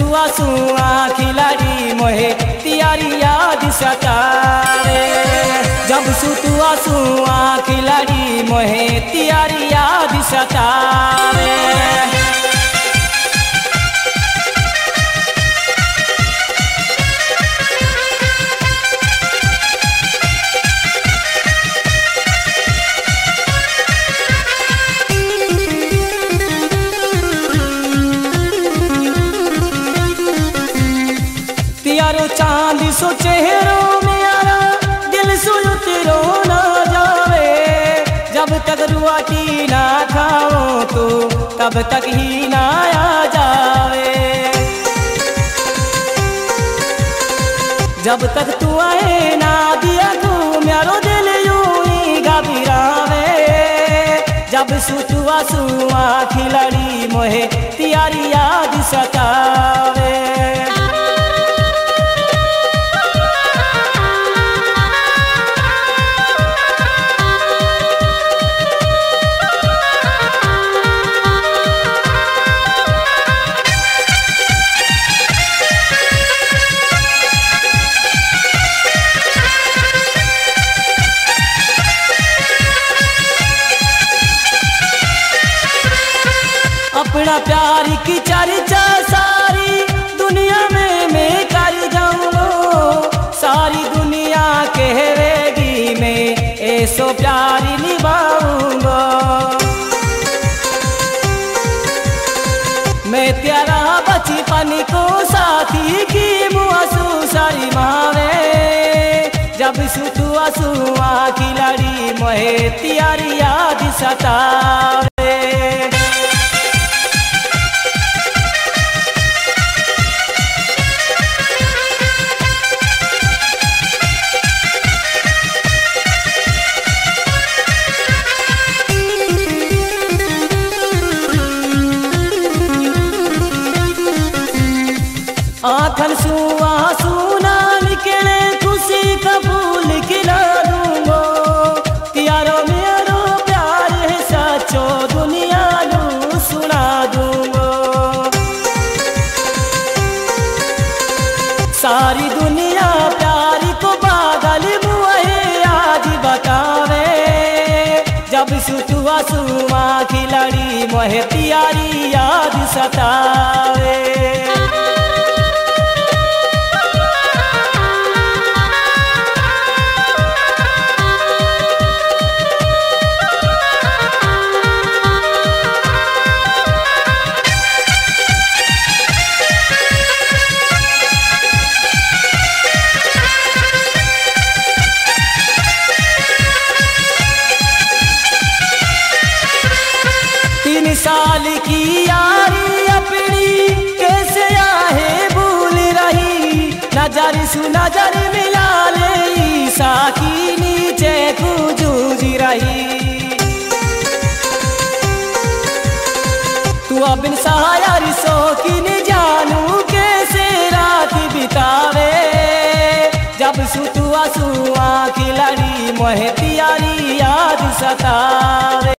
सुतुआ सुआ खिलाड़ी मोहे तियारी याद सतावे। जब सुतुआ सुआ खिलाड़ी मोहे तियारी याद सतावे। तियारो चांद सो चेहरो मेरा दिल सो उतरो ना जावे। जब तक रुआटी ना खाओ तो तब तक ही ना आ जावे। जब तक तू आए ना दिया तू मेरो दिल यूं ही घबरावे। जब सुतुआ सुआ खिलाड़ी मोहे तियारी याद सतावे। अपना प्यार की चर्चा सारी दुनिया में मैं कर जाऊंगा। सारी दुनिया कहेगी मैं ऐसो प्यार निभाऊंगा। मैं तेरा बचपन को साथी की मुआसू सारी मावे। जब सुतुआ सुआ खिलाड़ी मोहे तियारी याद सतावे। आखन सुआ सुना निकले खुशी का फूल खिला दूंगो। तियारो मेरो प्यार है सचो दुनिया नू सुना दूंगो। सारी दुनिया प्यार को पागल मुहे आज बतावे। जब सुतुआ सुआ खिलाड़ी मोहे तियारी याद सतावे। साल की यारी अपनी कैसे आहे भूल रही। नजर सु नजर मिला ले साकी नीचे को जूझ रही। तू अब सहायर सो की न जानू कैसे रात बितावे। जब सुतुआ सुआ खिलाड़ी मोहे तियारी याद सतावे।